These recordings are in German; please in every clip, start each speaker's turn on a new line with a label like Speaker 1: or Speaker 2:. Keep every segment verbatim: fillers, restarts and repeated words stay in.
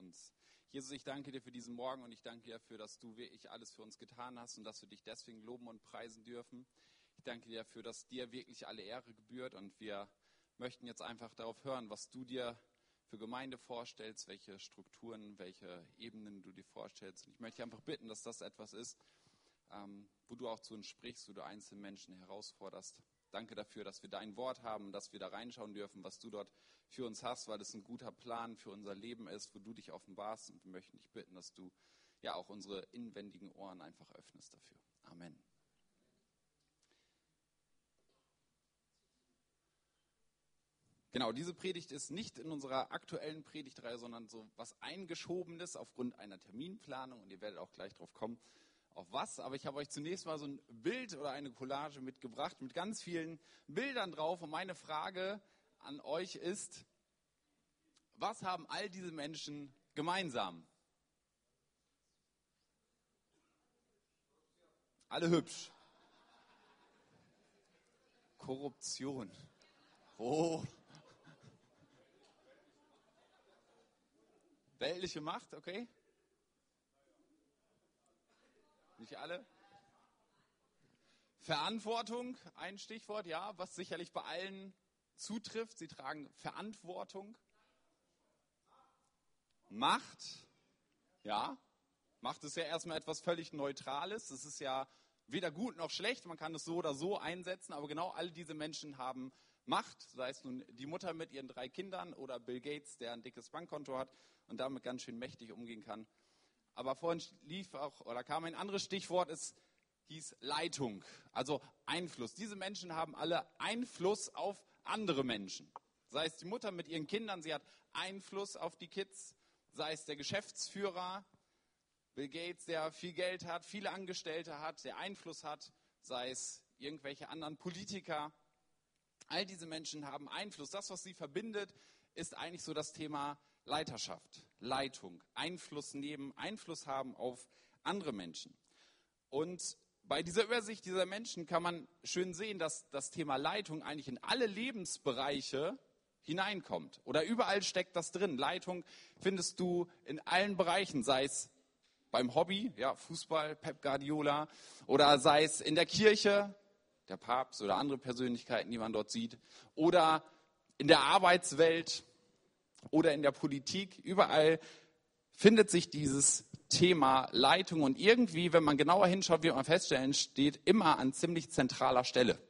Speaker 1: uns. Jesus, ich danke dir für diesen Morgen und ich danke dir dafür, dass du wirklich alles für uns getan hast und dass wir dich deswegen loben und preisen dürfen. Ich danke dir dafür, dass dir wirklich alle Ehre gebührt und wir möchten jetzt einfach darauf hören, was du dir für Gemeinde vorstellst, welche Strukturen, welche Ebenen du dir vorstellst. Und ich möchte dich einfach bitten, dass das etwas ist, ähm, wo du auch zu uns sprichst, wo du einzelne Menschen herausforderst. Danke dafür, dass wir dein Wort haben, dass wir da reinschauen dürfen, was du dort für uns hast, weil es ein guter Plan für unser Leben ist, wo du dich offenbarst. Und wir möchten dich bitten, dass du ja auch unsere inwendigen Ohren einfach öffnest dafür. Amen. Genau, diese Predigt ist nicht in unserer aktuellen Predigtreihe, sondern so was Eingeschobenes aufgrund einer Terminplanung. Und ihr werdet auch gleich drauf kommen, auf was. Aber ich habe euch zunächst mal so ein Bild oder eine Collage mitgebracht mit ganz vielen Bildern drauf. Und meine Frage an euch ist, was haben all diese Menschen gemeinsam? Alle hübsch. Korruption. Oh. Weltliche Macht, okay? Nicht alle? Verantwortung, ein Stichwort, ja, was sicherlich bei allen zutrifft. Sie tragen Verantwortung. Macht, ja. Macht ist ja erstmal etwas völlig Neutrales. Das ist ja weder gut noch schlecht. Man kann es so oder so einsetzen. Aber genau all diese Menschen haben Macht. Sei es nun die Mutter mit ihren drei Kindern oder Bill Gates, der ein dickes Bankkonto hat und damit ganz schön mächtig umgehen kann. Aber vorhin lief auch, oder kam ein anderes Stichwort, es hieß Leitung, also Einfluss. Diese Menschen haben alle Einfluss auf andere Menschen. Sei es die Mutter mit ihren Kindern, sie hat Einfluss auf die Kids. Sei es der Geschäftsführer, Bill Gates, der viel Geld hat, viele Angestellte hat, der Einfluss hat. Sei es irgendwelche anderen Politiker. All diese Menschen haben Einfluss. Das, was sie verbindet, ist eigentlich so das Thema Leiterschaft, Leitung, Einfluss nehmen, Einfluss haben auf andere Menschen. Und bei dieser Übersicht dieser Menschen kann man schön sehen, dass das Thema Leitung eigentlich in alle Lebensbereiche hineinkommt. Oder überall steckt das drin. Leitung findest du in allen Bereichen, sei es beim Hobby, ja, Fußball, Pep Guardiola, oder sei es in der Kirche, der Papst oder andere Persönlichkeiten, die man dort sieht, oder in der Arbeitswelt oder in der Politik. Überall findet sich dieses Thema Leitung und irgendwie, wenn man genauer hinschaut, wird man feststellen, steht immer an ziemlich zentraler Stelle.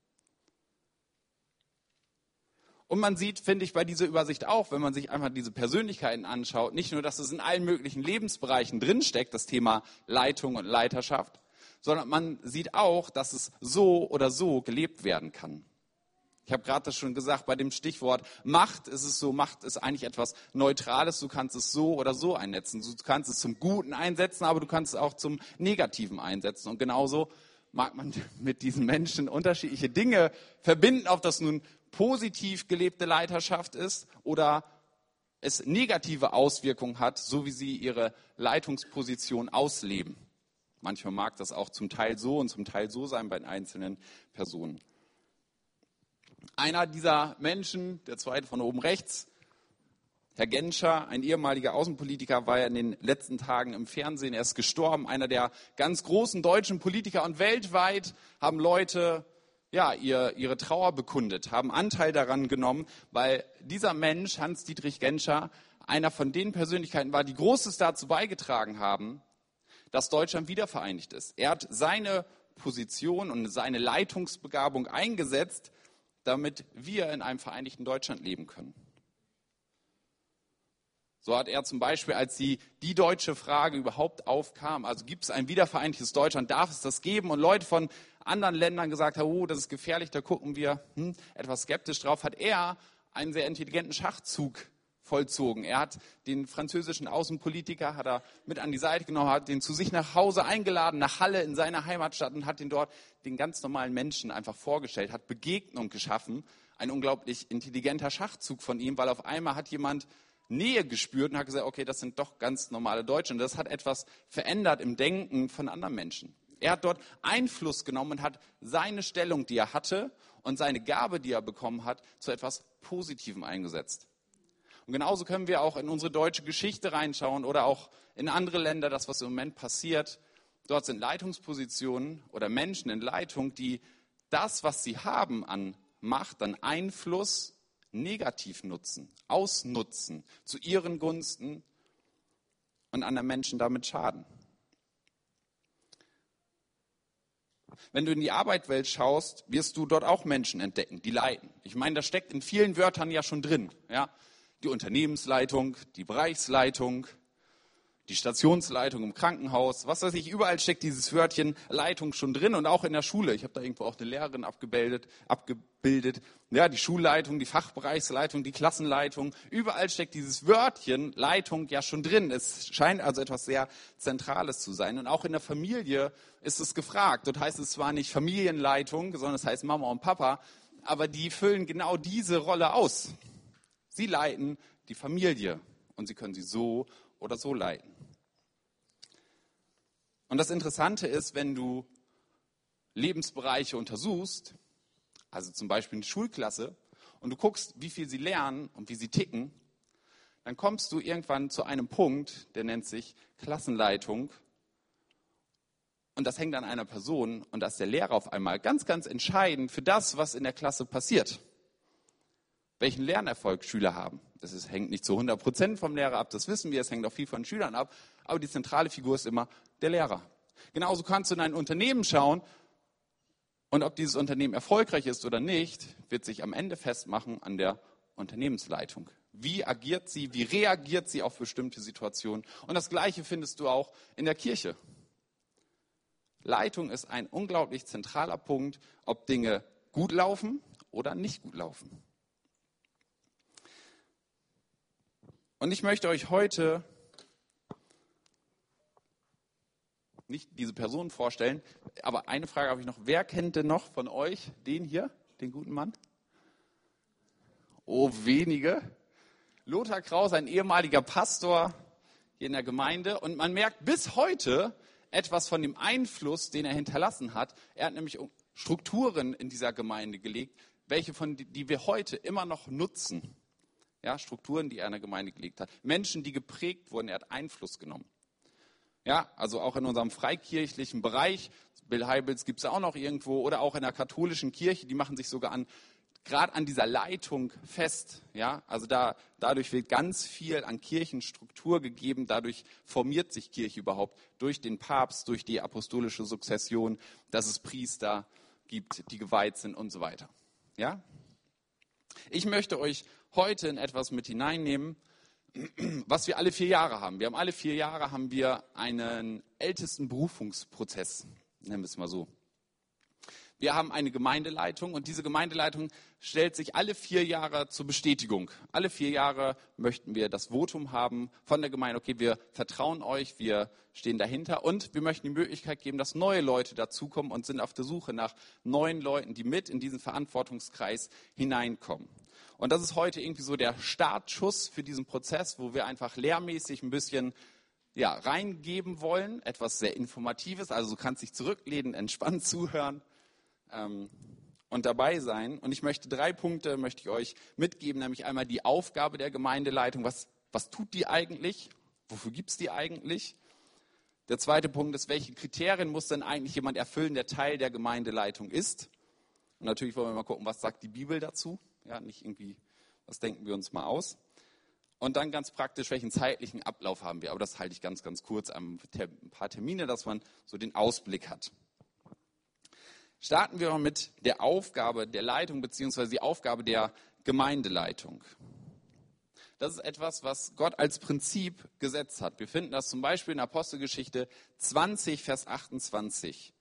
Speaker 1: Und man sieht, finde ich, bei dieser Übersicht auch, wenn man sich einfach diese Persönlichkeiten anschaut, nicht nur, dass es in allen möglichen Lebensbereichen drinsteckt, das Thema Leitung und Leiterschaft, sondern man sieht auch, dass es so oder so gelebt werden kann. Ich habe gerade das schon gesagt, bei dem Stichwort Macht ist es so, Macht ist eigentlich etwas Neutrales, du kannst es so oder so einsetzen. Du kannst es zum Guten einsetzen, aber du kannst es auch zum Negativen einsetzen. Und genauso mag man mit diesen Menschen unterschiedliche Dinge verbinden, ob das nun positiv gelebte Leiterschaft ist oder es negative Auswirkungen hat, so wie sie ihre Leitungsposition ausleben. Manchmal mag das auch zum Teil so und zum Teil so sein bei den einzelnen Personen. Einer dieser Menschen, der zweite von oben rechts, Herr Genscher, ein ehemaliger Außenpolitiker, war ja in den letzten Tagen im Fernsehen. Er ist gestorben, einer der ganz großen deutschen Politiker. Und weltweit haben Leute ja, ihr, ihre Trauer bekundet, haben Anteil daran genommen, weil dieser Mensch, Hans-Dietrich Genscher, einer von den Persönlichkeiten war, die Großes dazu beigetragen haben, dass Deutschland wiedervereinigt ist. Er hat seine Position und seine Leitungsbegabung eingesetzt, damit wir in einem vereinigten Deutschland leben können. So hat er zum Beispiel, als die, die deutsche Frage überhaupt aufkam, also gibt es ein wiedervereinigtes Deutschland, darf es das geben? Und Leute von anderen Ländern gesagt haben, oh, das ist gefährlich, da gucken wir hm, etwas skeptisch drauf, hat er einen sehr intelligenten Schachzug vollzogen. Er hat den französischen Außenpolitiker hat er mit an die Seite genommen, hat den zu sich nach Hause eingeladen, nach Halle in seiner Heimatstadt und hat den dort den ganz normalen Menschen einfach vorgestellt, hat Begegnung geschaffen. Ein unglaublich intelligenter Schachzug von ihm, weil auf einmal hat jemand Nähe gespürt und hat gesagt, okay, das sind doch ganz normale Deutsche. Und das hat etwas verändert im Denken von anderen Menschen. Er hat dort Einfluss genommen und hat seine Stellung, die er hatte und seine Gabe, die er bekommen hat, zu etwas Positivem eingesetzt. Und genauso können wir auch in unsere deutsche Geschichte reinschauen oder auch in andere Länder, das, was im Moment passiert. Dort sind Leitungspositionen oder Menschen in Leitung, die das, was sie haben an Macht, an Einfluss, negativ nutzen, ausnutzen, zu ihren Gunsten und anderen Menschen damit schaden. Wenn du in die Arbeitswelt schaust, wirst du dort auch Menschen entdecken, die leiten. Ich meine, das steckt in vielen Wörtern ja schon drin. Ja? Die Unternehmensleitung, die Bereichsleitung, die Stationsleitung im Krankenhaus, was weiß ich, überall steckt dieses Wörtchen Leitung schon drin und auch in der Schule. Ich habe da irgendwo auch eine Lehrerin abgebildet, abgebildet. Ja, die Schulleitung, die Fachbereichsleitung, die Klassenleitung, überall steckt dieses Wörtchen Leitung ja schon drin. Es scheint also etwas sehr Zentrales zu sein. Und auch in der Familie ist es gefragt. Dort heißt es zwar nicht Familienleitung, sondern es heißt Mama und Papa, aber die füllen genau diese Rolle aus. Sie leiten die Familie und sie können sie so oder so leiten. Und das Interessante ist, wenn du Lebensbereiche untersuchst, also zum Beispiel eine Schulklasse, und du guckst, wie viel sie lernen und wie sie ticken, dann kommst du irgendwann zu einem Punkt, der nennt sich Klassenleitung. Und das hängt an einer Person und da ist der Lehrer auf einmal ganz, ganz entscheidend für das, was in der Klasse passiert. Welchen Lernerfolg Schüler haben. Das ist, hängt nicht zu hundert Prozent vom Lehrer ab, das wissen wir, es hängt auch viel von den Schülern ab, aber die zentrale Figur ist immer der Lehrer. Genauso kannst du in ein Unternehmen schauen und ob dieses Unternehmen erfolgreich ist oder nicht, wird sich am Ende festmachen an der Unternehmensleitung. Wie agiert sie, wie reagiert sie auf bestimmte Situationen? Und das Gleiche findest du auch in der Kirche. Leitung ist ein unglaublich zentraler Punkt, ob Dinge gut laufen oder nicht gut laufen. Und ich möchte euch heute nicht diese Person vorstellen, aber eine Frage habe ich noch. Wer kennt denn noch von euch den hier, den guten Mann? Oh, wenige. Lothar Kraus, ein ehemaliger Pastor hier in der Gemeinde. Und man merkt bis heute etwas von dem Einfluss, den er hinterlassen hat. Er hat nämlich Strukturen in dieser Gemeinde gelegt, welche von die wir heute immer noch nutzen. Ja, Strukturen, die er in der Gemeinde gelegt hat. Menschen, die geprägt wurden, er hat Einfluss genommen. Ja, also auch in unserem freikirchlichen Bereich, Bill Heibels gibt es auch noch irgendwo, oder auch in der katholischen Kirche, die machen sich sogar an, gerade an dieser Leitung fest. Ja, also da, dadurch wird ganz viel an Kirchenstruktur gegeben, dadurch formiert sich Kirche überhaupt durch den Papst, durch die apostolische Sukzession, dass es Priester gibt, die geweiht sind und so weiter. Ja? Ich möchte euch heute in etwas mit hineinnehmen, was wir alle vier Jahre haben. Wir haben alle vier Jahre haben wir einen ältesten Berufungsprozess, nennen wir es mal so. Wir haben eine Gemeindeleitung und diese Gemeindeleitung stellt sich alle vier Jahre zur Bestätigung. Alle vier Jahre möchten wir das Votum haben von der Gemeinde, okay, wir vertrauen euch, wir stehen dahinter und wir möchten die Möglichkeit geben, dass neue Leute dazukommen und sind auf der Suche nach neuen Leuten, die mit in diesen Verantwortungskreis hineinkommen. Und das ist heute irgendwie so der Startschuss für diesen Prozess, wo wir einfach lehrmäßig ein bisschen ja, reingeben wollen, etwas sehr Informatives, also du kannst dich zurücklehnen, entspannt zuhören ähm, und dabei sein. Und ich möchte drei Punkte möchte ich euch mitgeben, nämlich einmal die Aufgabe der Gemeindeleitung, was, was tut die eigentlich, wofür gibt es die eigentlich? Der zweite Punkt ist, welche Kriterien muss denn eigentlich jemand erfüllen, der Teil der Gemeindeleitung ist? Und natürlich wollen wir mal gucken, was sagt die Bibel dazu? Ja, nicht irgendwie, was denken wir uns mal aus. Und dann ganz praktisch, welchen zeitlichen Ablauf haben wir. Aber das halte ich ganz, ganz kurz, ein paar Termine, dass man so den Ausblick hat. Starten wir mal mit der Aufgabe der Leitung beziehungsweise die Aufgabe der Gemeindeleitung. Das ist etwas, was Gott als Prinzip gesetzt hat. Wir finden das zum Beispiel in Apostelgeschichte zwanzig, Vers achtundzwanzig.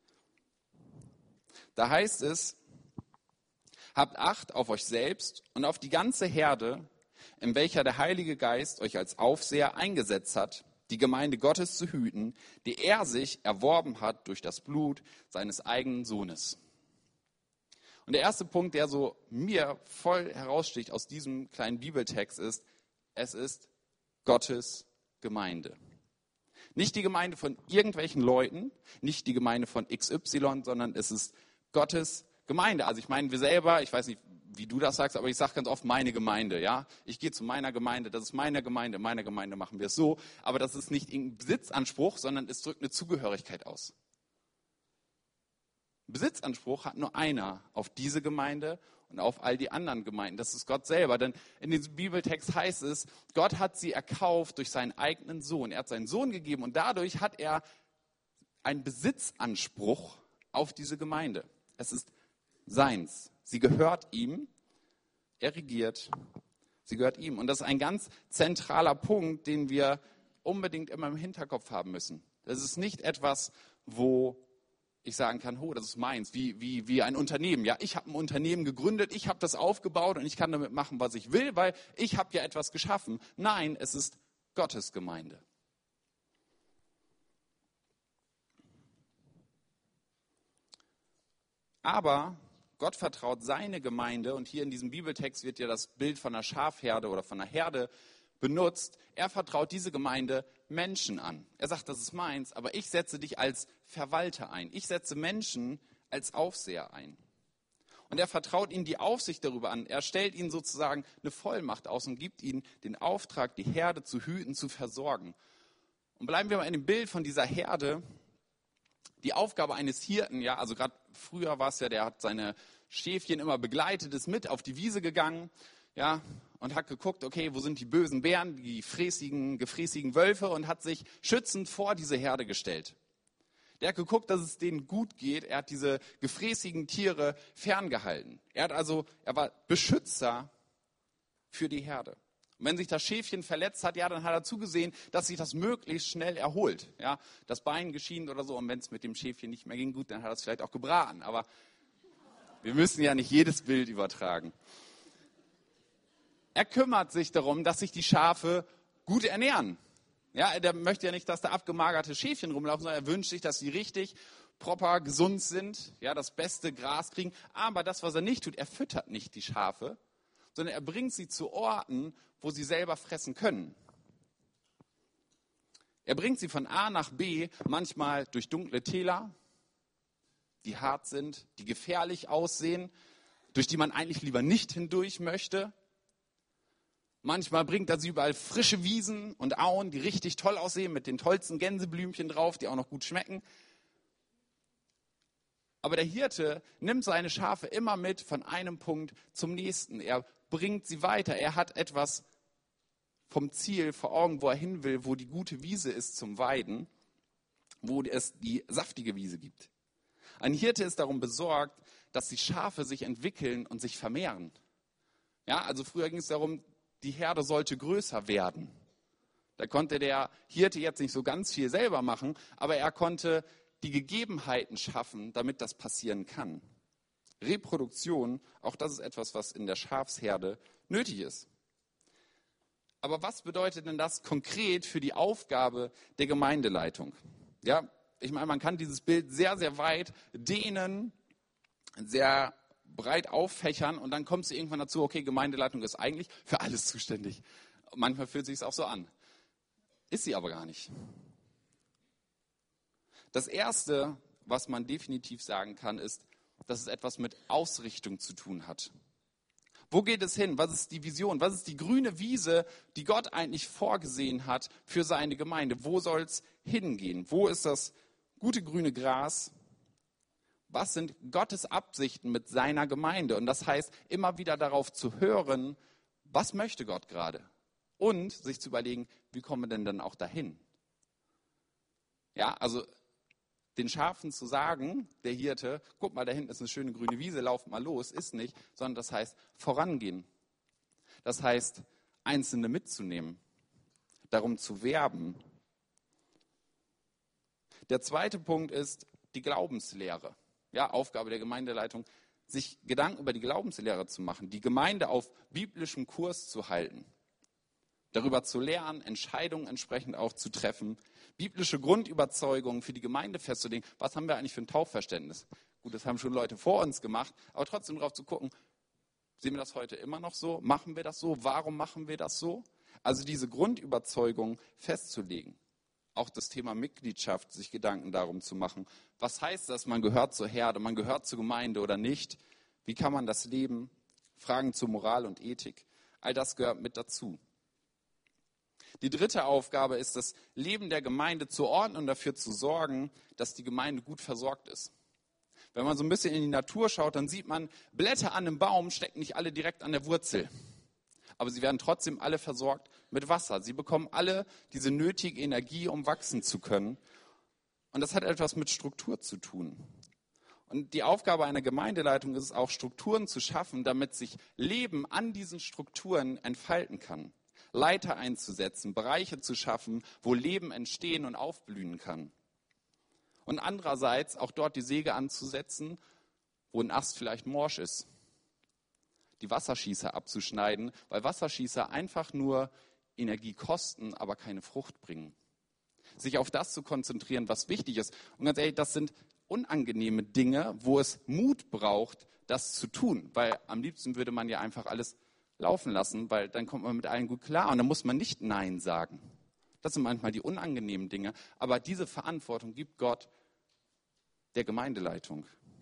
Speaker 1: Da heißt es, habt Acht auf euch selbst und auf die ganze Herde, in welcher der Heilige Geist euch als Aufseher eingesetzt hat, die Gemeinde Gottes zu hüten, die er sich erworben hat durch das Blut seines eigenen Sohnes. Und der erste Punkt, der so mir voll heraussticht aus diesem kleinen Bibeltext ist, es ist Gottes Gemeinde. Nicht die Gemeinde von irgendwelchen Leuten, nicht die Gemeinde von X Y, sondern es ist Gottes Gemeinde. Also ich meine, wir selber, ich weiß nicht, wie du das sagst, aber ich sage ganz oft meine Gemeinde. Ja, ich gehe zu meiner Gemeinde, das ist meine Gemeinde, in meiner Gemeinde machen wir es so. Aber das ist nicht irgendein Besitzanspruch, sondern es drückt eine Zugehörigkeit aus. Besitzanspruch hat nur einer auf diese Gemeinde und auf all die anderen Gemeinden. Das ist Gott selber. Denn in diesem Bibeltext heißt es, Gott hat sie erkauft durch seinen eigenen Sohn. Er hat seinen Sohn gegeben und dadurch hat er einen Besitzanspruch auf diese Gemeinde. Es ist seins. Sie gehört ihm. Er regiert. Sie gehört ihm. Und das ist ein ganz zentraler Punkt, den wir unbedingt immer im Hinterkopf haben müssen. Das ist nicht etwas, wo ich sagen kann, oh, das ist meins, wie, wie, wie ein Unternehmen. Ja, ich habe ein Unternehmen gegründet, ich habe das aufgebaut und ich kann damit machen, was ich will, weil ich habe ja etwas geschaffen. Nein, es ist Gottes Gemeinde. Aber Gott vertraut seine Gemeinde, und hier in diesem Bibeltext wird ja das Bild von einer Schafherde oder von einer Herde benutzt. Er vertraut diese Gemeinde Menschen an. Er sagt, das ist meins, aber ich setze dich als Verwalter ein. Ich setze Menschen als Aufseher ein. Und er vertraut ihnen die Aufsicht darüber an. Er stellt ihnen sozusagen eine Vollmacht aus und gibt ihnen den Auftrag, die Herde zu hüten, zu versorgen. Und bleiben wir mal in dem Bild von dieser Herde. Die Aufgabe eines Hirten, ja, also gerade früher war es ja, der hat seine Schäfchen immer begleitet, ist mit auf die Wiese gegangen, ja, und hat geguckt, okay, wo sind die bösen Bären, die fräßigen, gefräßigen Wölfe, und hat sich schützend vor diese Herde gestellt. Der hat geguckt, dass es denen gut geht. Er hat diese gefräßigen Tiere ferngehalten. Er hat also, er war Beschützer für die Herde. Und wenn sich das Schäfchen verletzt hat, ja, dann hat er zugesehen, dass sich das möglichst schnell erholt. Ja, das Bein geschienen oder so. Und wenn es mit dem Schäfchen nicht mehr ging, gut, dann hat er es vielleicht auch gebraten. Aber wir müssen ja nicht jedes Bild übertragen. Er kümmert sich darum, dass sich die Schafe gut ernähren. Ja, der möchte ja nicht, dass da abgemagerte Schäfchen rumlaufen, sondern er wünscht sich, dass sie richtig proper gesund sind, ja, das beste Gras kriegen. Aber das, was er nicht tut, er füttert nicht die Schafe, sondern er bringt sie zu Orten, wo sie selber fressen können. Er bringt sie von A nach B, manchmal durch dunkle Täler, die hart sind, die gefährlich aussehen, durch die man eigentlich lieber nicht hindurch möchte. Manchmal bringt er sie überall frische Wiesen und Auen, die richtig toll aussehen, mit den tollsten Gänseblümchen drauf, die auch noch gut schmecken. Aber der Hirte nimmt seine Schafe immer mit von einem Punkt zum nächsten. Er bringt sie weiter. Er hat etwas vom Ziel vor Augen, wo er hin will, wo die gute Wiese ist zum Weiden, wo es die saftige Wiese gibt. Ein Hirte ist darum besorgt, dass die Schafe sich entwickeln und sich vermehren. Ja, also früher ging es darum, die Herde sollte größer werden. Da konnte der Hirte jetzt nicht so ganz viel selber machen, aber er konnte die Gegebenheiten schaffen, damit das passieren kann. Reproduktion, auch das ist etwas, was in der Schafsherde nötig ist. Aber was bedeutet denn das konkret für die Aufgabe der Gemeindeleitung? Ja, ich meine, man kann dieses Bild sehr, sehr weit dehnen, sehr breit auffächern, und dann kommst du irgendwann dazu, okay, Gemeindeleitung ist eigentlich für alles zuständig. Manchmal fühlt sich es auch so an. Ist sie aber gar nicht. Das Erste, was man definitiv sagen kann, ist, dass es etwas mit Ausrichtung zu tun hat. Wo geht es hin? Was ist die Vision? Was ist die grüne Wiese, die Gott eigentlich vorgesehen hat für seine Gemeinde? Wo soll es hingehen? Wo ist das gute grüne Gras? Was sind Gottes Absichten mit seiner Gemeinde? Und das heißt, immer wieder darauf zu hören, was möchte Gott gerade? Und sich zu überlegen, wie kommen wir denn dann auch dahin? Ja, also den Schafen zu sagen, der Hirte, guck mal, da hinten ist eine schöne grüne Wiese, lauf mal los, ist nicht, sondern das heißt vorangehen. Das heißt, Einzelne mitzunehmen, darum zu werben. Der zweite Punkt ist die Glaubenslehre. Ja, Aufgabe der Gemeindeleitung, sich Gedanken über die Glaubenslehre zu machen, die Gemeinde auf biblischem Kurs zu halten, darüber zu lernen, Entscheidungen entsprechend auch zu treffen, biblische Grundüberzeugungen für die Gemeinde festzulegen. Was haben wir eigentlich für ein Taufverständnis? Gut, das haben schon Leute vor uns gemacht, aber trotzdem darauf zu gucken, sehen wir das heute immer noch so? Machen wir das so? Warum machen wir das so? Also diese Grundüberzeugung festzulegen. Auch das Thema Mitgliedschaft, sich Gedanken darum zu machen. Was heißt das, man gehört zur Herde, man gehört zur Gemeinde oder nicht? Wie kann man das leben? Fragen zur Moral und Ethik. All das gehört mit dazu. Die dritte Aufgabe ist, das Leben der Gemeinde zu ordnen und dafür zu sorgen, dass die Gemeinde gut versorgt ist. Wenn man so ein bisschen in die Natur schaut, dann sieht man, Blätter an einem Baum stecken nicht alle direkt an der Wurzel. Aber sie werden trotzdem alle versorgt mit Wasser. Sie bekommen alle diese nötige Energie, um wachsen zu können. Und das hat etwas mit Struktur zu tun. Und die Aufgabe einer Gemeindeleitung ist es auch, Strukturen zu schaffen, damit sich Leben an diesen Strukturen entfalten kann. Leiter einzusetzen, Bereiche zu schaffen, wo Leben entstehen und aufblühen kann. Und andererseits auch dort die Säge anzusetzen, wo ein Ast vielleicht morsch ist. Die Wasserschießer abzuschneiden, weil Wasserschießer einfach nur Energie kosten, aber keine Frucht bringen. Sich auf das zu konzentrieren, was wichtig ist. Und ganz ehrlich, das sind unangenehme Dinge, wo es Mut braucht, das zu tun. Weil am liebsten würde man ja einfach alles laufen lassen, weil dann kommt man mit allen gut klar und dann muss man nicht Nein sagen. Das sind manchmal die unangenehmen Dinge, aber diese Verantwortung gibt Gott der Gemeindeleitung.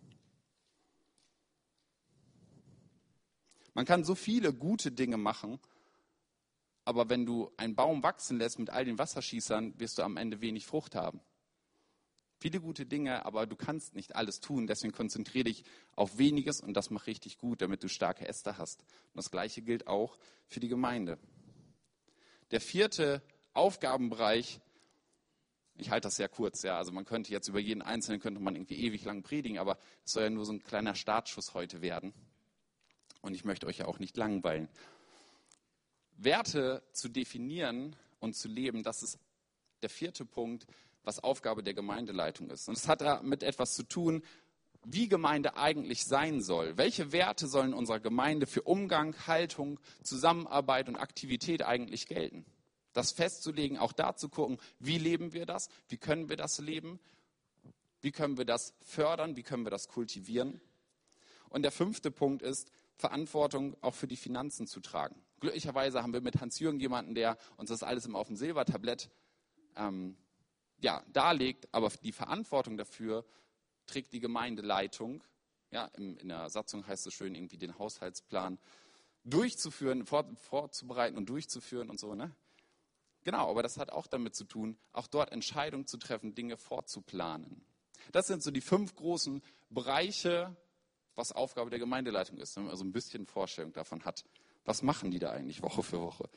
Speaker 1: Man kann so viele gute Dinge machen, aber wenn du einen Baum wachsen lässt mit all den Wasserschießern, wirst du am Ende wenig Frucht haben. Viele gute Dinge, aber du kannst nicht alles tun. Deswegen konzentriere dich auf weniges und das mach richtig gut, damit du starke Äste hast. Und das Gleiche gilt auch für die Gemeinde. Der vierte Aufgabenbereich, ich halte das sehr kurz, ja, also man könnte jetzt über jeden Einzelnen könnte man irgendwie ewig lang predigen, aber es soll ja nur so ein kleiner Startschuss heute werden. Und ich möchte euch ja auch nicht langweilen. Werte zu definieren und zu leben, das ist der vierte Punkt, was Aufgabe der Gemeindeleitung ist. Und es hat damit etwas zu tun, wie Gemeinde eigentlich sein soll. Welche Werte sollen in unserer Gemeinde für Umgang, Haltung, Zusammenarbeit und Aktivität eigentlich gelten? Das festzulegen, auch da zu gucken, wie leben wir das? Wie können wir das leben? Wie können wir das fördern? Wie können wir das kultivieren? Und der fünfte Punkt ist, Verantwortung auch für die Finanzen zu tragen. Glücklicherweise haben wir mit Hans-Jürgen jemanden, der uns das alles immer auf dem Silbertablett ähm, ja, darlegt, aber die Verantwortung dafür trägt die Gemeindeleitung. Ja, in, in der Satzung heißt es schön, irgendwie den Haushaltsplan durchzuführen, vor, vorzubereiten und durchzuführen und so, ne? Genau, aber das hat auch damit zu tun, auch dort Entscheidungen zu treffen, Dinge vorzuplanen. Das sind so die fünf großen Bereiche, was Aufgabe der Gemeindeleitung ist, wenn man also ein bisschen Vorstellung davon hat. Was machen die da eigentlich Woche für Woche?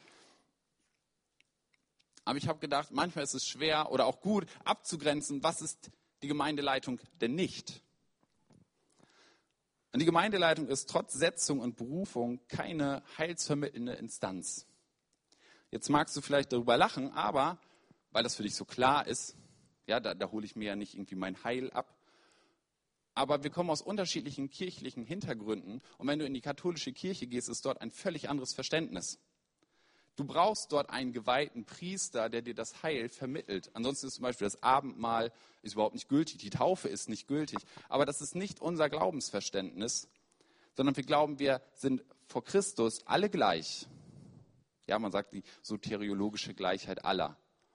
Speaker 1: Aber ich habe gedacht, manchmal ist es schwer oder auch gut abzugrenzen, was ist die Gemeindeleitung denn nicht? Und die Gemeindeleitung ist trotz Setzung und Berufung keine heilsvermittelnde Instanz. Jetzt magst du vielleicht darüber lachen, aber, weil das für dich so klar ist, ja, da, da hole ich mir ja nicht irgendwie mein Heil ab. Aber wir kommen aus unterschiedlichen kirchlichen Hintergründen und wenn du in die katholische Kirche gehst, ist dort ein völlig anderes Verständnis. Du brauchst dort einen geweihten Priester, der dir das Heil vermittelt. Ansonsten ist zum Beispiel das Abendmahl ist überhaupt nicht gültig, die Taufe ist nicht gültig. Aber das ist nicht unser Glaubensverständnis, sondern wir glauben, wir sind vor Christus alle gleich. Ja, man sagt die soteriologische Gleichheit aller.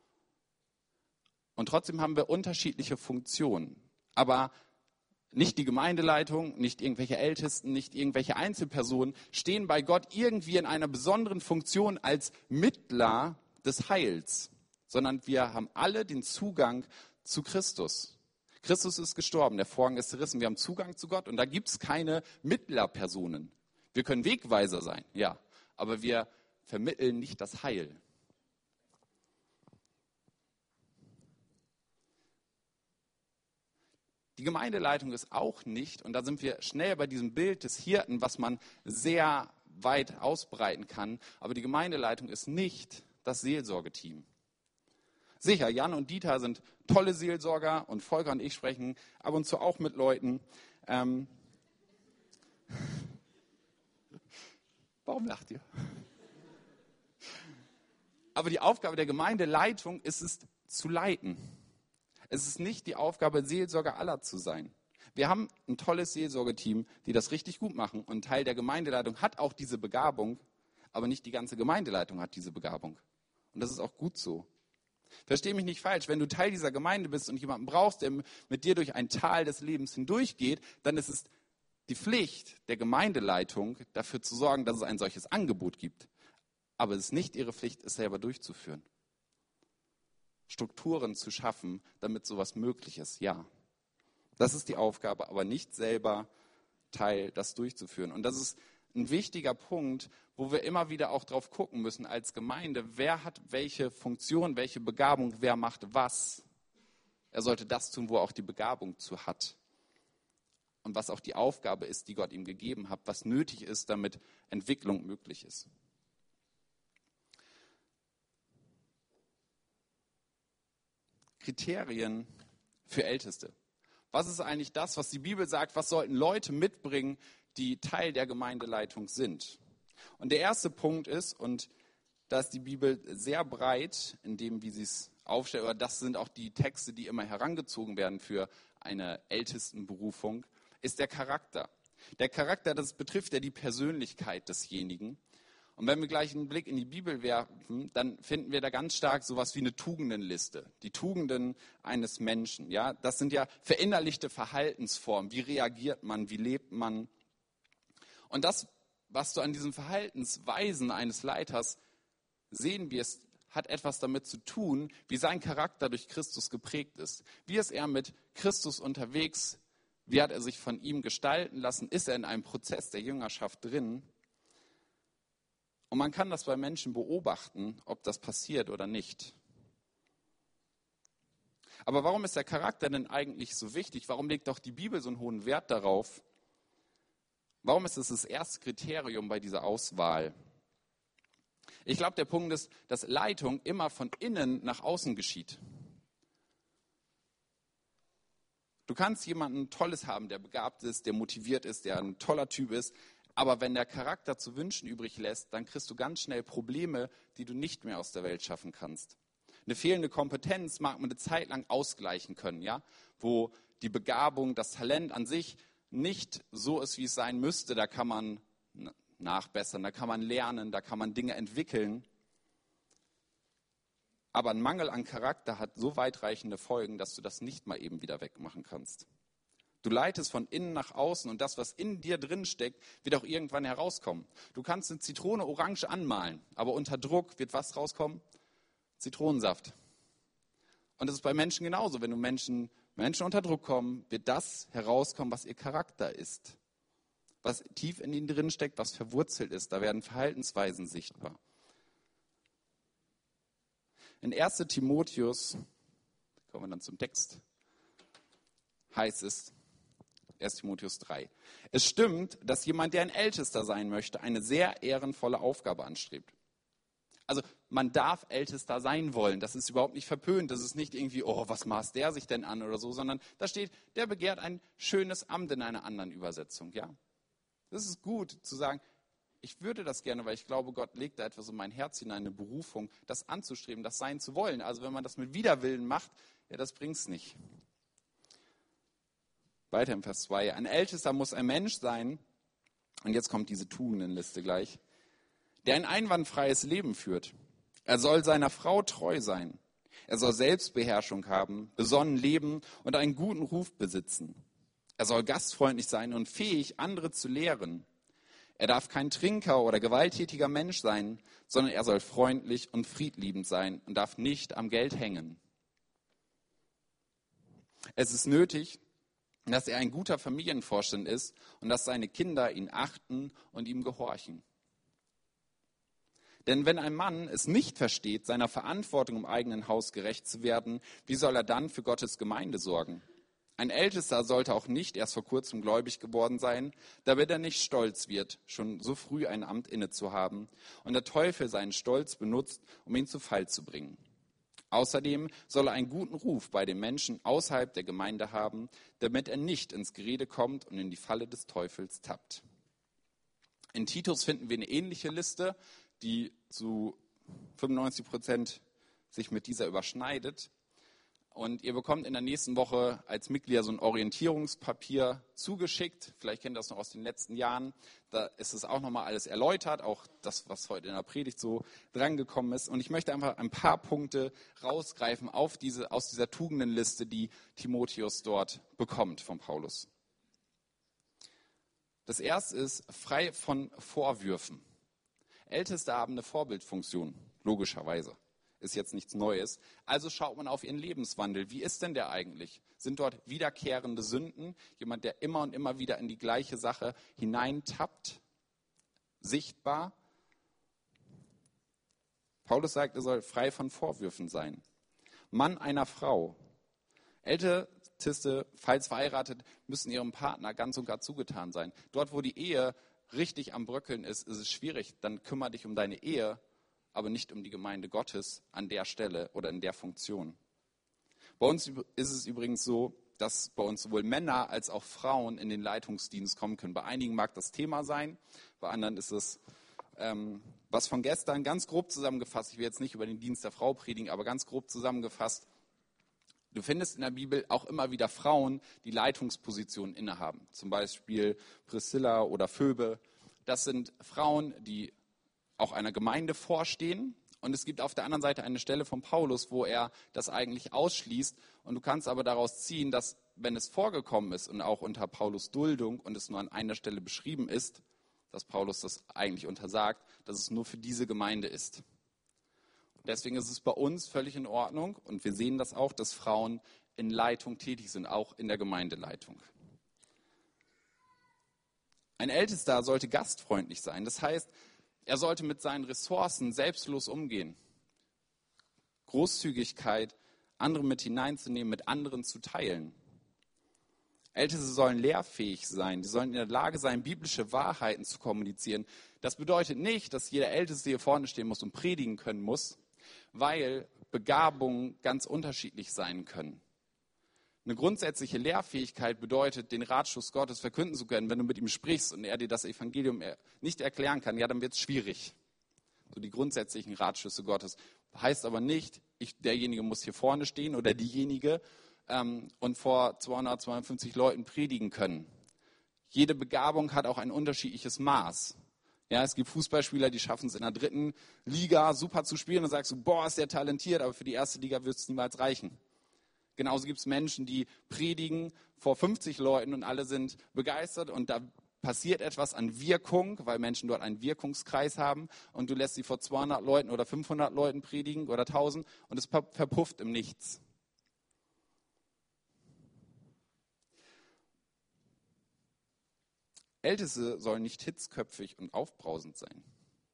Speaker 1: Und trotzdem haben wir unterschiedliche Funktionen. Aber nicht die Gemeindeleitung, nicht irgendwelche Ältesten, nicht irgendwelche Einzelpersonen stehen bei Gott irgendwie in einer besonderen Funktion als Mittler des Heils, sondern wir haben alle den Zugang zu Christus. Christus ist gestorben, der Vorhang ist zerrissen, wir haben Zugang zu Gott und da gibt es keine Mittlerpersonen. Wir können Wegweiser sein, ja, aber wir vermitteln nicht das Heil. Die Gemeindeleitung ist auch nicht, und da sind wir schnell bei diesem Bild des Hirten, was man sehr weit ausbreiten kann, aber die Gemeindeleitung ist nicht das Seelsorgeteam. Sicher, Jan und Dieter sind tolle Seelsorger und Volker und ich sprechen ab und zu auch mit Leuten. Ähm Warum lacht ihr? Aber die Aufgabe der Gemeindeleitung ist es, zu leiten. Es ist nicht die Aufgabe, Seelsorger aller zu sein. Wir haben ein tolles Seelsorgeteam, die das richtig gut machen. Und ein Teil der Gemeindeleitung hat auch diese Begabung, aber nicht die ganze Gemeindeleitung hat diese Begabung. Und das ist auch gut so. Versteh mich nicht falsch, wenn du Teil dieser Gemeinde bist und jemanden brauchst, der mit dir durch ein Tal des Lebens hindurchgeht, dann ist es die Pflicht der Gemeindeleitung, dafür zu sorgen, dass es ein solches Angebot gibt. Aber es ist nicht ihre Pflicht, es selber durchzuführen. Strukturen zu schaffen, damit sowas möglich ist, ja. Das ist die Aufgabe, aber nicht selber Teil, das durchzuführen. Und das ist ein wichtiger Punkt, wo wir immer wieder auch drauf gucken müssen als Gemeinde, wer hat welche Funktion, welche Begabung, wer macht was. Er sollte das tun, wo er auch die Begabung zu hat. Und was auch die Aufgabe ist, die Gott ihm gegeben hat, was nötig ist, damit Entwicklung möglich ist. Kriterien für Älteste. Was ist eigentlich das, was die Bibel sagt, was sollten Leute mitbringen, die Teil der Gemeindeleitung sind? Und der erste Punkt ist, und da ist die Bibel sehr breit, in dem, wie sie es aufstellt, oder das sind auch die Texte, die immer herangezogen werden für eine Ältestenberufung, ist der Charakter. Der Charakter, das betrifft ja die Persönlichkeit desjenigen. Und wenn wir gleich einen Blick in die Bibel werfen, dann finden wir da ganz stark sowas wie eine Tugendenliste. Die Tugenden eines Menschen. Ja, das sind ja verinnerlichte Verhaltensformen. Wie reagiert man? Wie lebt man? Und das, was du an diesen Verhaltensweisen eines Leiters sehen wirst, hat etwas damit zu tun, wie sein Charakter durch Christus geprägt ist. Wie ist er mit Christus unterwegs? Wie hat er sich von ihm gestalten lassen? Ist er in einem Prozess der Jüngerschaft drin? Und man kann das bei Menschen beobachten, ob das passiert oder nicht. Aber warum ist der Charakter denn eigentlich so wichtig? Warum legt doch die Bibel so einen hohen Wert darauf? Warum ist es das erste Kriterium bei dieser Auswahl? Ich glaube, der Punkt ist, dass Leitung immer von innen nach außen geschieht. Du kannst jemanden Tolles haben, der begabt ist, der motiviert ist, der ein toller Typ ist. Aber wenn der Charakter zu wünschen übrig lässt, dann kriegst du ganz schnell Probleme, die du nicht mehr aus der Welt schaffen kannst. Eine fehlende Kompetenz mag man eine Zeit lang ausgleichen können, ja, wo die Begabung, das Talent an sich nicht so ist, wie es sein müsste. Da kann man nachbessern, da kann man lernen, da kann man Dinge entwickeln. Aber ein Mangel an Charakter hat so weitreichende Folgen, dass du das nicht mal eben wieder wegmachen kannst. Du leitest von innen nach außen und das, was in dir drin steckt, wird auch irgendwann herauskommen. Du kannst eine Zitrone orange anmalen, aber unter Druck wird was rauskommen? Zitronensaft. Und das ist bei Menschen genauso. Wenn du Menschen, Menschen unter Druck kommen, wird das herauskommen, was ihr Charakter ist. Was tief in ihnen drin steckt, was verwurzelt ist. Da werden Verhaltensweisen sichtbar. In erster Timotheus, kommen wir dann zum Text, heißt es, erster Timotheus drei. Es stimmt, dass jemand, der ein Ältester sein möchte, eine sehr ehrenvolle Aufgabe anstrebt. Also man darf Ältester sein wollen. Das ist überhaupt nicht verpönt. Das ist nicht irgendwie, oh, was maßt der sich denn an oder so, sondern da steht, der begehrt ein schönes Amt in einer anderen Übersetzung. Ja, das ist gut zu sagen, ich würde das gerne, weil ich glaube, Gott legt da etwas in mein Herz hinein, eine Berufung, das anzustreben, das sein zu wollen. Also wenn man das mit Widerwillen macht, ja, das bringt es nicht. Weiter im Vers zwei. Ein Ältester muss ein Mensch sein, und jetzt kommt diese Tugendenliste gleich, der ein einwandfreies Leben führt. Er soll seiner Frau treu sein. Er soll Selbstbeherrschung haben, besonnen leben und einen guten Ruf besitzen. Er soll gastfreundlich sein und fähig, andere zu lehren. Er darf kein Trinker oder gewalttätiger Mensch sein, sondern er soll freundlich und friedliebend sein und darf nicht am Geld hängen. Es ist nötig, dass er ein guter Familienvorstand ist und dass seine Kinder ihn achten und ihm gehorchen. Denn wenn ein Mann es nicht versteht, seiner Verantwortung im eigenen Haus gerecht zu werden, wie soll er dann für Gottes Gemeinde sorgen? Ein Ältester sollte auch nicht erst vor kurzem gläubig geworden sein, damit er nicht stolz wird, schon so früh ein Amt inne zu haben und der Teufel seinen Stolz benutzt, um ihn zu Fall zu bringen. Außerdem soll er einen guten Ruf bei den Menschen außerhalb der Gemeinde haben, damit er nicht ins Gerede kommt und in die Falle des Teufels tappt. In Titus finden wir eine ähnliche Liste, die zu fünfundneunzig Prozent sich mit dieser überschneidet. Und ihr bekommt in der nächsten Woche als Mitglieder so ein Orientierungspapier zugeschickt. Vielleicht kennt ihr das noch aus den letzten Jahren. Da ist es auch nochmal alles erläutert, auch das, was heute in der Predigt so drangekommen ist. Und ich möchte einfach ein paar Punkte rausgreifen auf diese, aus dieser Tugendenliste, die Timotheus dort bekommt von Paulus. Das erste ist frei von Vorwürfen. Älteste haben eine Vorbildfunktion, logischerweise. Ist jetzt nichts Neues. Also schaut man auf ihren Lebenswandel. Wie ist denn der eigentlich? Sind dort wiederkehrende Sünden? Jemand, der immer und immer wieder in die gleiche Sache hineintappt? Sichtbar? Paulus sagt, er soll frei von Vorwürfen sein. Mann einer Frau. Älteste, falls verheiratet, müssen ihrem Partner ganz und gar zugetan sein. Dort, wo die Ehe richtig am Bröckeln ist, ist es schwierig. Dann kümmere dich um deine Ehe, aber nicht um die Gemeinde Gottes an der Stelle oder in der Funktion. Bei uns ist es übrigens so, dass bei uns sowohl Männer als auch Frauen in den Leitungsdienst kommen können. Bei einigen mag das Thema sein, bei anderen ist es ähm, was von gestern, ganz grob zusammengefasst. Ich will jetzt nicht über den Dienst der Frau predigen, aber ganz grob zusammengefasst. Du findest in der Bibel auch immer wieder Frauen, die Leitungspositionen innehaben. Zum Beispiel Priscilla oder Phoebe. Das sind Frauen, die auch einer Gemeinde vorstehen. Und es gibt auf der anderen Seite eine Stelle von Paulus, wo er das eigentlich ausschließt. Und du kannst aber daraus ziehen, dass, wenn es vorgekommen ist und auch unter Paulus Duldung und es nur an einer Stelle beschrieben ist, dass Paulus das eigentlich untersagt, dass es nur für diese Gemeinde ist. Und deswegen ist es bei uns völlig in Ordnung und wir sehen das auch, dass Frauen in Leitung tätig sind, auch in der Gemeindeleitung. Ein Ältester sollte gastfreundlich sein. Das heißt, er sollte mit seinen Ressourcen selbstlos umgehen. Großzügigkeit, andere mit hineinzunehmen, mit anderen zu teilen. Älteste sollen lehrfähig sein, die sollen in der Lage sein, biblische Wahrheiten zu kommunizieren. Das bedeutet nicht, dass jeder Älteste hier vorne stehen muss und predigen können muss, weil Begabungen ganz unterschiedlich sein können. Eine grundsätzliche Lehrfähigkeit bedeutet, den Ratschluss Gottes verkünden zu können. Wenn du mit ihm sprichst und er dir das Evangelium nicht erklären kann, ja, dann wird es schwierig. So die grundsätzlichen Ratschlüsse Gottes. Heißt aber nicht, ich, derjenige muss hier vorne stehen oder diejenige ähm, und vor zweihundert, zweihundertfünfzig Leuten predigen können. Jede Begabung hat auch ein unterschiedliches Maß. Ja, es gibt Fußballspieler, die schaffen es in der dritten Liga super zu spielen. Dann sagst du, boah, ist der talentiert, aber für die erste Liga wird es niemals reichen. Genauso gibt es Menschen, die predigen vor fünfzig Leuten und alle sind begeistert und da passiert etwas an Wirkung, weil Menschen dort einen Wirkungskreis haben und du lässt sie vor zweihundert Leuten oder fünfhundert Leuten predigen oder tausend und es verpufft im Nichts. Älteste sollen nicht hitzköpfig und aufbrausend sein.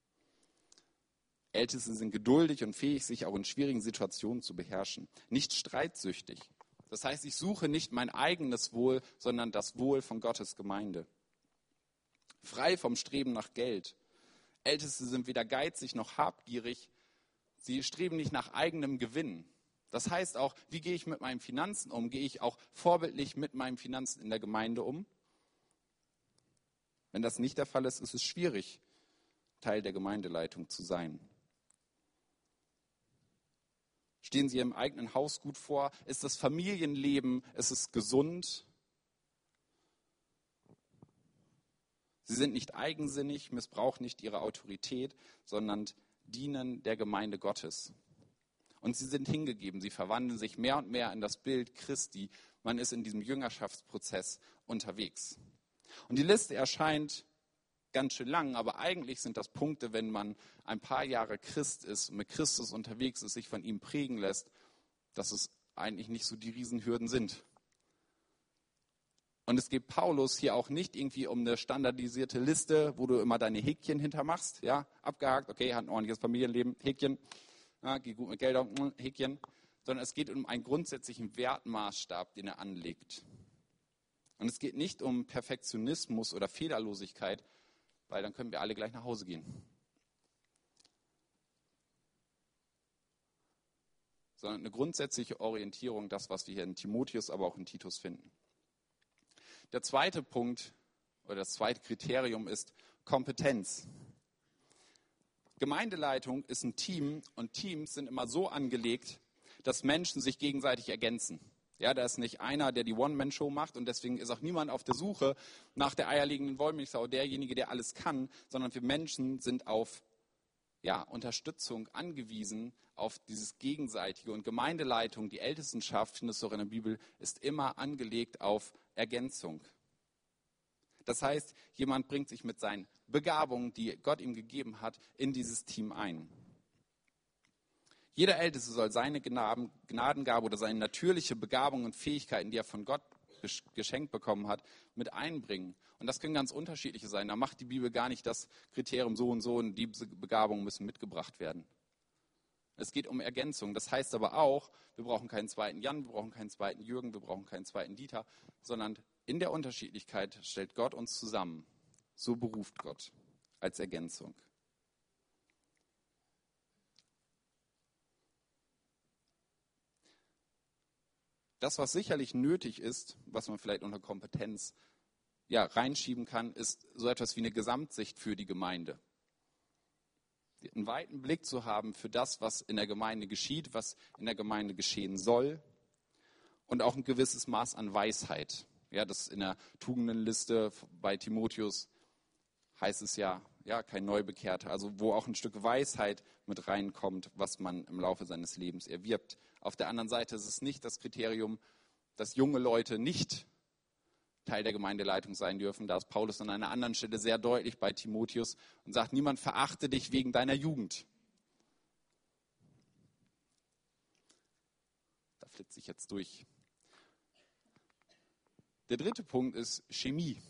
Speaker 1: Älteste sind geduldig und fähig, sich auch in schwierigen Situationen zu beherrschen. Nicht streitsüchtig. Das heißt, ich suche nicht mein eigenes Wohl, sondern das Wohl von Gottes Gemeinde. Frei vom Streben nach Geld. Älteste sind weder geizig noch habgierig. Sie streben nicht nach eigenem Gewinn. Das heißt auch, wie gehe ich mit meinen Finanzen um? Gehe ich auch vorbildlich mit meinen Finanzen in der Gemeinde um? Wenn das nicht der Fall ist, ist es schwierig, Teil der Gemeindeleitung zu sein. Stehen Sie im eigenen Haus gut vor? Ist das Familienleben, ist es gesund? Sie sind nicht eigensinnig, missbrauchen nicht ihre Autorität, sondern dienen der Gemeinde Gottes. Und sie sind hingegeben, sie verwandeln sich mehr und mehr in das Bild Christi. Man ist in diesem Jüngerschaftsprozess unterwegs. Und die Liste erscheint ganz schön lang, aber eigentlich sind das Punkte, wenn man ein paar Jahre Christ ist, mit Christus unterwegs ist, sich von ihm prägen lässt, dass es eigentlich nicht so die Riesenhürden sind. Und es geht Paulus hier auch nicht irgendwie um eine standardisierte Liste, wo du immer deine Häkchen hintermachst, ja, abgehakt, okay, hat ein ordentliches Familienleben, Häkchen, ja, geht gut mit Geld auf, Häkchen, sondern es geht um einen grundsätzlichen Wertmaßstab, den er anlegt. Und es geht nicht um Perfektionismus oder Fehlerlosigkeit, weil dann können wir alle gleich nach Hause gehen. Sondern eine grundsätzliche Orientierung, das, was wir hier in Timotheus, aber auch in Titus finden. Der zweite Punkt oder das zweite Kriterium ist Kompetenz. Gemeindeleitung ist ein Team und Teams sind immer so angelegt, dass Menschen sich gegenseitig ergänzen. Ja, da ist nicht einer, der die One-Man-Show macht und deswegen ist auch niemand auf der Suche nach der eierlegenden Wollmilchsau, derjenige, der alles kann, sondern wir Menschen sind auf ja, Unterstützung angewiesen, auf dieses Gegenseitige. Und Gemeindeleitung, die Ältestenschaft, findest du auch in der Bibel, ist immer angelegt auf Ergänzung. Das heißt, jemand bringt sich mit seinen Begabungen, die Gott ihm gegeben hat, in dieses Team ein. Jeder Älteste soll seine Gnaden, Gnadengabe oder seine natürliche Begabung und Fähigkeiten, die er von Gott geschenkt bekommen hat, mit einbringen. Und das können ganz unterschiedliche sein. Da macht die Bibel gar nicht das Kriterium so und so und diese Begabungen müssen mitgebracht werden. Es geht um Ergänzung. Das heißt aber auch, wir brauchen keinen zweiten Jan, wir brauchen keinen zweiten Jürgen, wir brauchen keinen zweiten Dieter, sondern in der Unterschiedlichkeit stellt Gott uns zusammen. So beruft Gott als Ergänzung. Das, was sicherlich nötig ist, was man vielleicht unter Kompetenz ja, reinschieben kann, ist so etwas wie eine Gesamtsicht für die Gemeinde. Einen weiten Blick zu haben für das, was in der Gemeinde geschieht, was in der Gemeinde geschehen soll und auch ein gewisses Maß an Weisheit. Ja, das in der Tugendenliste bei Timotheus heißt es ja, ja, kein Neubekehrter, also wo auch ein Stück Weisheit mit reinkommt, was man im Laufe seines Lebens erwirbt. Auf der anderen Seite ist es nicht das Kriterium, dass junge Leute nicht Teil der Gemeindeleitung sein dürfen. Da ist Paulus an einer anderen Stelle sehr deutlich bei Timotheus und sagt, niemand verachte dich wegen deiner Jugend. Da flitze ich jetzt durch. Der dritte Punkt ist Chemie.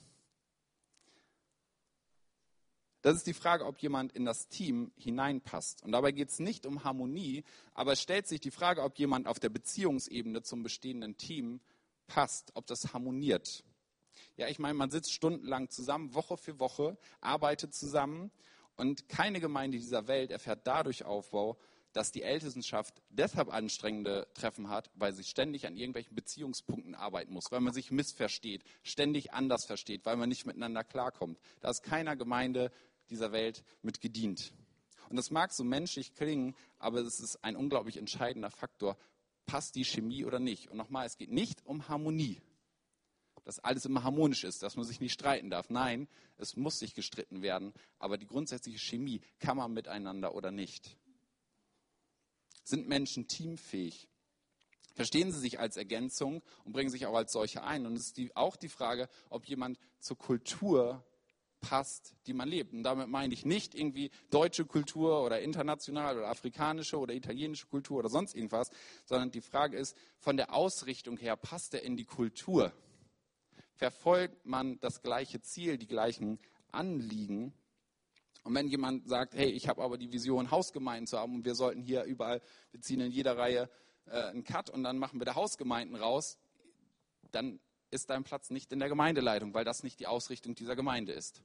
Speaker 1: Das ist die Frage, ob jemand in das Team hineinpasst. Und dabei geht es nicht um Harmonie, aber es stellt sich die Frage, ob jemand auf der Beziehungsebene zum bestehenden Team passt, ob das harmoniert. Ja, ich meine, man sitzt stundenlang zusammen, Woche für Woche, arbeitet zusammen und keine Gemeinde dieser Welt erfährt dadurch Aufbau, dass die Ältestenschaft deshalb anstrengende Treffen hat, weil sie ständig an irgendwelchen Beziehungspunkten arbeiten muss, weil man sich missversteht, ständig anders versteht, weil man nicht miteinander klarkommt. Da ist keiner Gemeinde dieser Welt mit gedient. Und das mag so menschlich klingen, aber es ist ein unglaublich entscheidender Faktor. Passt die Chemie oder nicht? Und nochmal, es geht nicht um Harmonie, dass alles immer harmonisch ist, dass man sich nicht streiten darf. Nein, es muss sich gestritten werden, aber die grundsätzliche Chemie, kann man miteinander oder nicht? Sind Menschen teamfähig? Verstehen sie sich als Ergänzung und bringen sich auch als solche ein? Und es ist die, auch die Frage, ob jemand zur Kultur passt, die man lebt. Und damit meine ich nicht irgendwie deutsche Kultur oder international oder afrikanische oder italienische Kultur oder sonst irgendwas, sondern die Frage ist, von der Ausrichtung her, passt er in die Kultur? Verfolgt man das gleiche Ziel, die gleichen Anliegen? Und wenn jemand sagt, hey, ich habe aber die Vision, Hausgemeinden zu haben und wir sollten hier überall, wir ziehen in jeder Reihe äh, einen Cut und dann machen wir da Hausgemeinden raus, dann ist dein Platz nicht in der Gemeindeleitung, weil das nicht die Ausrichtung dieser Gemeinde ist.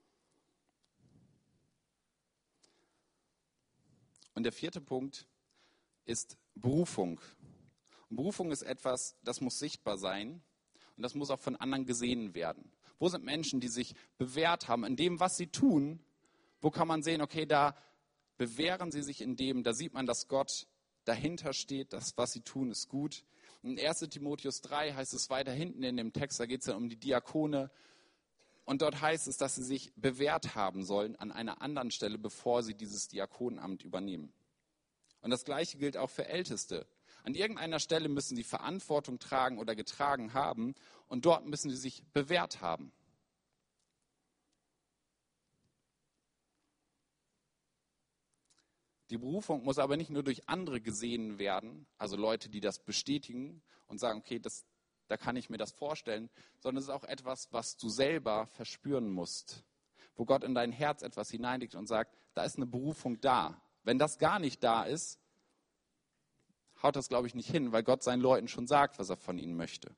Speaker 1: Und der vierte Punkt ist Berufung. Und Berufung ist etwas, das muss sichtbar sein und das muss auch von anderen gesehen werden. Wo sind Menschen, die sich bewährt haben in dem, was sie tun? Wo kann man sehen, okay, da bewähren sie sich in dem, da sieht man, dass Gott dahinter steht, das, was sie tun, ist gut. In erster Timotheus drei heißt es weiter hinten in dem Text, da geht es dann um die Diakone. Und dort heißt es, dass sie sich bewährt haben sollen an einer anderen Stelle, bevor sie dieses Diakonenamt übernehmen. Und das Gleiche gilt auch für Älteste. An irgendeiner Stelle müssen sie Verantwortung tragen oder getragen haben und dort müssen sie sich bewährt haben. Die Berufung muss aber nicht nur durch andere gesehen werden, also Leute, die das bestätigen und sagen, okay, das, da kann ich mir das vorstellen, sondern es ist auch etwas, was du selber verspüren musst, wo Gott in dein Herz etwas hineinlegt und sagt, da ist eine Berufung da. Wenn das gar nicht da ist, haut das, glaube ich, nicht hin, weil Gott seinen Leuten schon sagt, was er von ihnen möchte.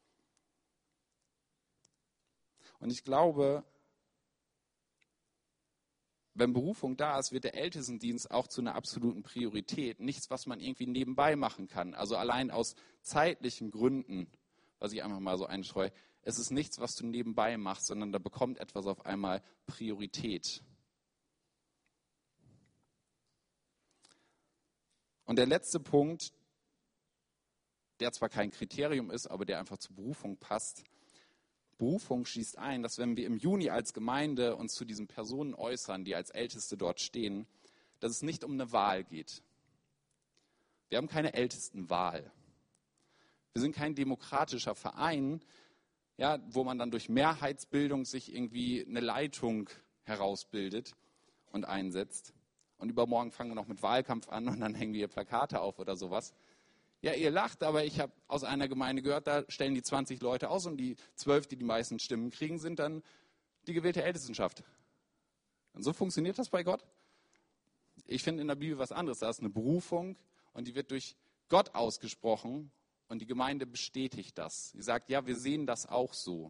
Speaker 1: Und ich glaube, wenn Berufung da ist, wird der Ältestendienst auch zu einer absoluten Priorität. Nichts, was man irgendwie nebenbei machen kann. Also allein aus zeitlichen Gründen, was ich einfach mal so einstreue, es ist nichts, was du nebenbei machst, sondern da bekommt etwas auf einmal Priorität. Und der letzte Punkt, der zwar kein Kriterium ist, aber der einfach zur Berufung passt. Berufung schließt ein, dass wenn wir im Juni als Gemeinde uns zu diesen Personen äußern, die als Älteste dort stehen, dass es nicht um eine Wahl geht. Wir haben keine Ältestenwahl. Wir sind kein demokratischer Verein, ja, wo man dann durch Mehrheitsbildung sich irgendwie eine Leitung herausbildet und einsetzt. Und übermorgen fangen wir noch mit Wahlkampf an und dann hängen wir hier Plakate auf oder sowas. Ja, ihr lacht, aber ich habe aus einer Gemeinde gehört, da stellen die zwanzig Leute aus und die zwölf, die die meisten Stimmen kriegen, sind dann die gewählte Ältestenschaft. Und so funktioniert das bei Gott. Ich finde in der Bibel was anderes. Da ist eine Berufung und die wird durch Gott ausgesprochen und die Gemeinde bestätigt das. Sie sagt, ja, wir sehen das auch so.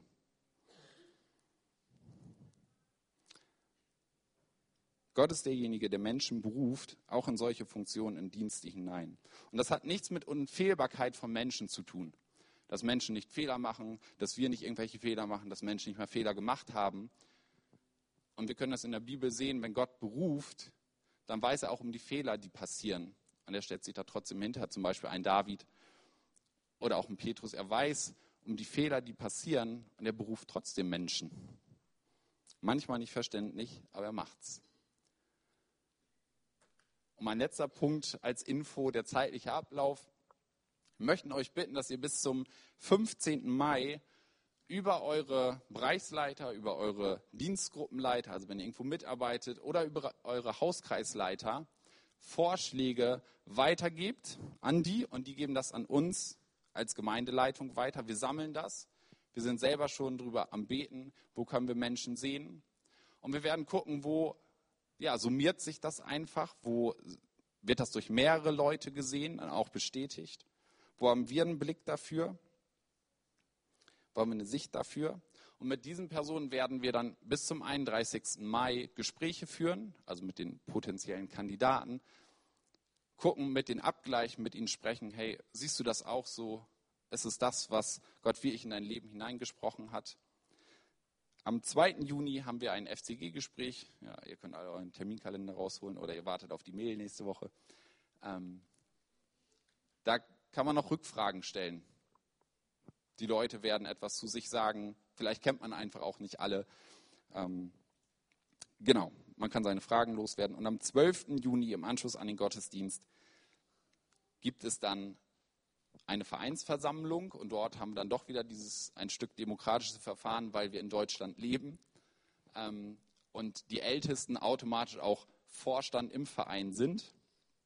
Speaker 1: Gott ist derjenige, der Menschen beruft, auch in solche Funktionen in Dienste hinein. Und das hat nichts mit Unfehlbarkeit von Menschen zu tun. Dass Menschen nicht Fehler machen, dass wir nicht irgendwelche Fehler machen, dass Menschen nicht mehr Fehler gemacht haben. Und wir können das in der Bibel sehen, wenn Gott beruft, dann weiß er auch um die Fehler, die passieren. Und er stellt sich da trotzdem hinter, zum Beispiel ein David oder auch ein Petrus. Er weiß um die Fehler, die passieren und er beruft trotzdem Menschen. Manchmal nicht verständlich, aber er macht's. Und mein letzter Punkt als Info, der zeitliche Ablauf. Wir möchten euch bitten, dass ihr bis zum fünfzehnten Mai über eure Bereichsleiter, über eure Dienstgruppenleiter, also wenn ihr irgendwo mitarbeitet, oder über eure Hauskreisleiter Vorschläge weitergebt an die und die geben das an uns als Gemeindeleitung weiter. Wir sammeln das. Wir sind selber schon drüber am Beten, wo können wir Menschen sehen. Und wir werden gucken, wo ja, summiert sich das einfach, wo wird das durch mehrere Leute gesehen, auch bestätigt. Wo haben wir einen Blick dafür? Wo haben wir eine Sicht dafür? Und mit diesen Personen werden wir dann bis zum einunddreißigsten Mai Gespräche führen, also mit den potenziellen Kandidaten, gucken, mit den Abgleichen, mit ihnen sprechen, hey, siehst du das auch so? Ist es das, was Gott wirklich in dein Leben hineingesprochen hat? Am zweiten Juni haben wir ein F C G-Gespräch. Ja, ihr könnt alle euren Terminkalender rausholen oder ihr wartet auf die Mail nächste Woche. Ähm, da kann man noch Rückfragen stellen. Die Leute werden etwas zu sich sagen. Vielleicht kennt man einfach auch nicht alle. Ähm, genau, man kann seine Fragen loswerden. Und am zwölften Juni im Anschluss an den Gottesdienst gibt es dann eine Vereinsversammlung und dort haben wir dann doch wieder dieses ein Stück demokratisches Verfahren, weil wir in Deutschland leben ähm, und die Ältesten automatisch auch Vorstand im Verein sind.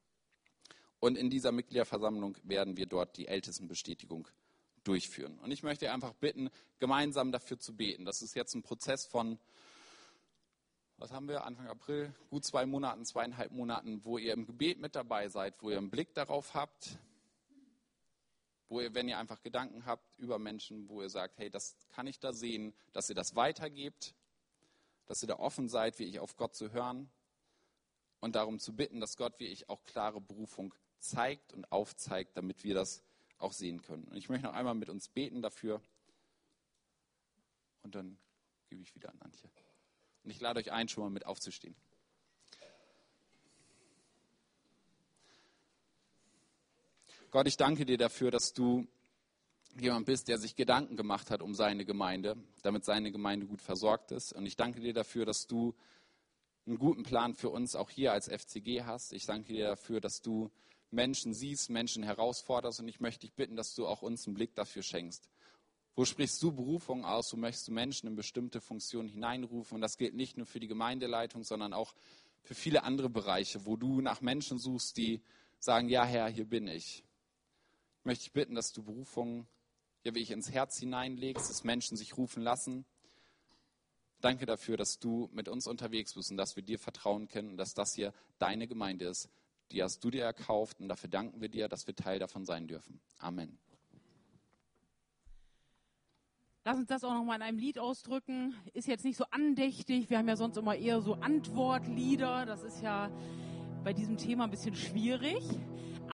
Speaker 1: Und in dieser Mitgliederversammlung werden wir dort die Ältestenbestätigung durchführen. Und ich möchte einfach bitten, gemeinsam dafür zu beten. Das ist jetzt ein Prozess von, was haben wir, Anfang April, gut zwei Monaten, zweieinhalb Monaten, wo ihr im Gebet mit dabei seid, wo ihr einen Blick darauf habt, wo ihr, wenn ihr einfach Gedanken habt über Menschen, wo ihr sagt, hey, das kann ich da sehen, dass ihr das weitergebt, dass ihr da offen seid, wie ich auf Gott zu hören und darum zu bitten, dass Gott wie ich auch klare Berufung zeigt und aufzeigt, damit wir das auch sehen können. Und ich möchte noch einmal mit uns beten dafür und dann gebe ich wieder an Antje. Und ich lade euch ein, schon mal mit aufzustehen. Gott, ich danke dir dafür, dass du jemand bist, der sich Gedanken gemacht hat um seine Gemeinde, damit seine Gemeinde gut versorgt ist. Und ich danke dir dafür, dass du einen guten Plan für uns auch hier als F C G hast. Ich danke dir dafür, dass du Menschen siehst, Menschen herausforderst. Und ich möchte dich bitten, dass du auch uns einen Blick dafür schenkst. Wo sprichst du Berufung aus? Wo möchtest du Menschen in bestimmte Funktionen hineinrufen? Und das gilt nicht nur für die Gemeindeleitung, sondern auch für viele andere Bereiche, wo du nach Menschen suchst, die sagen, ja Herr, hier bin ich. Ich möchte dich bitten, dass du Berufung, ja, wie ich ins Herz hineinlegst, dass Menschen sich rufen lassen. Danke dafür, dass du mit uns unterwegs bist und dass wir dir vertrauen können und dass das hier deine Gemeinde ist. Die hast du dir erkauft und dafür danken wir dir, dass wir Teil davon sein dürfen. Amen.
Speaker 2: Lass uns das auch nochmal in einem Lied ausdrücken. Ist jetzt nicht so andächtig. Wir haben ja sonst immer eher so Antwortlieder. Das ist ja bei diesem Thema ein bisschen schwierig.